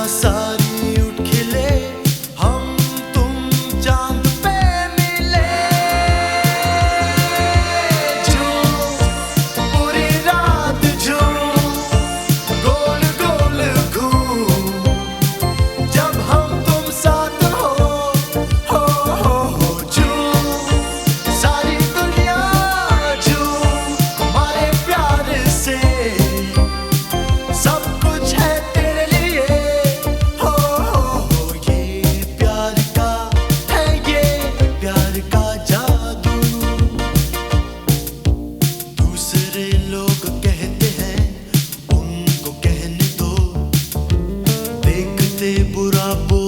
सारी उठ खिले, हम तुम चांद पे मिले। झूम पूरी रात झूम, गोल गोल घूम, जब हम तुम साथ हो झूम सारी दुनिया झूम, हमारे प्यार से सब कुछ है तेरे लिए। ये प्यार का है, ये प्यार का जादू। दूसरे लोग कहते हैं उनको कहने दो, देखते बुरा